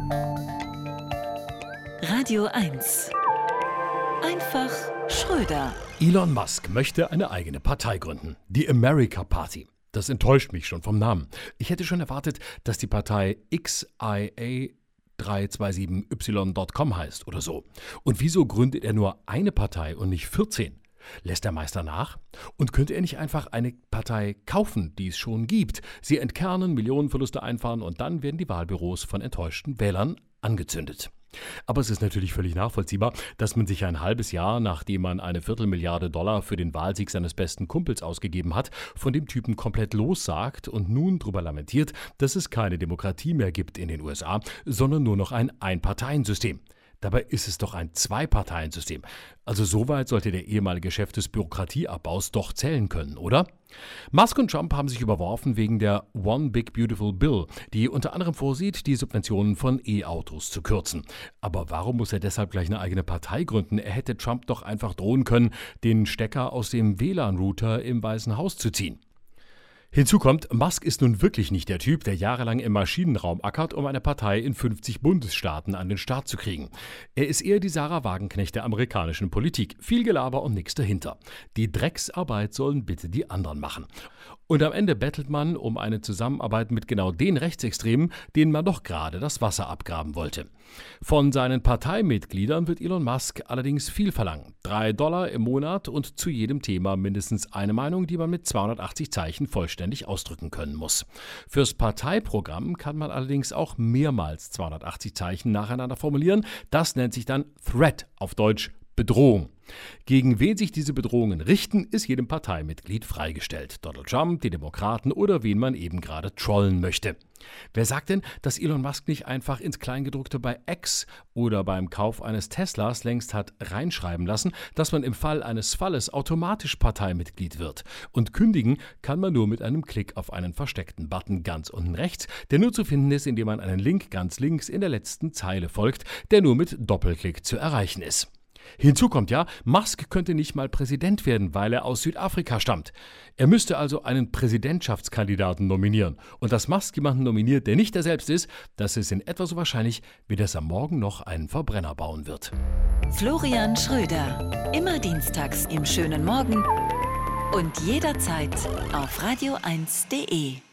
Radio 1. Einfach Schröder. Elon Musk möchte eine eigene Partei gründen, die America Party. Das enttäuscht mich schon vom Namen. Ich hätte schon erwartet, dass die Partei XIA327y.com heißt oder so. Und wieso gründet er nur eine Partei und nicht 14? Lässt der Meister nach? Und könnte er nicht einfach eine Partei kaufen, die es schon gibt, sie entkernen, Millionenverluste einfahren und dann werden die Wahlbüros von enttäuschten Wählern angezündet? Aber es ist natürlich völlig nachvollziehbar, dass man sich ein halbes Jahr, nachdem man eine $250 für den Wahlsieg seines besten Kumpels ausgegeben hat, von dem Typen komplett lossagt und nun darüber lamentiert, dass es keine Demokratie mehr gibt in den USA, sondern nur noch ein Einparteiensystem. Dabei ist es doch ein Zwei-Parteien-System. Also soweit sollte der ehemalige Chef des Bürokratieabbaus doch zählen können, oder? Musk und Trump haben sich überworfen wegen der One Big Beautiful Bill, die unter anderem vorsieht, die Subventionen von E-Autos zu kürzen. Aber warum muss er deshalb gleich eine eigene Partei gründen? Er hätte Trump doch einfach drohen können, den Stecker aus dem WLAN-Router im Weißen Haus zu ziehen. Hinzu kommt, Musk ist nun wirklich nicht der Typ, der jahrelang im Maschinenraum ackert, um eine Partei in 50 Bundesstaaten an den Start zu kriegen. Er ist eher die Sarah Wagenknecht der amerikanischen Politik. Viel Gelaber und nichts dahinter. Die Drecksarbeit sollen bitte die anderen machen. Und am Ende bettelt man um eine Zusammenarbeit mit genau den Rechtsextremen, denen man doch gerade das Wasser abgraben wollte. Von seinen Parteimitgliedern wird Elon Musk allerdings viel verlangen. $3 im Monat und zu jedem Thema mindestens eine Meinung, die man mit 280 Zeichen vollständig ausdrücken können muss. Fürs Parteiprogramm kann man allerdings auch mehrmals 280 Zeichen nacheinander formulieren. Das nennt sich dann Threat, auf Deutsch Bedrohung. Gegen wen sich diese Bedrohungen richten, ist jedem Parteimitglied freigestellt. Donald Trump, die Demokraten oder wen man eben gerade trollen möchte. Wer sagt denn, dass Elon Musk nicht einfach ins Kleingedruckte bei X oder beim Kauf eines Teslas längst hat reinschreiben lassen, dass man im Fall eines Falles automatisch Parteimitglied wird? Und kündigen kann man nur mit einem Klick auf einen versteckten Button ganz unten rechts, der nur zu finden ist, indem man einen Link ganz links in der letzten Zeile folgt, der nur mit Doppelklick zu erreichen ist. Hinzu kommt ja, Musk könnte nicht mal Präsident werden, weil er aus Südafrika stammt. Er müsste also einen Präsidentschaftskandidaten nominieren. Und dass Musk jemanden nominiert, der nicht er selbst ist, das ist in etwa so wahrscheinlich, wie dass er morgen noch einen Verbrenner bauen wird. Florian Schröder. Immer dienstags im schönen Morgen und jederzeit auf radio1.de.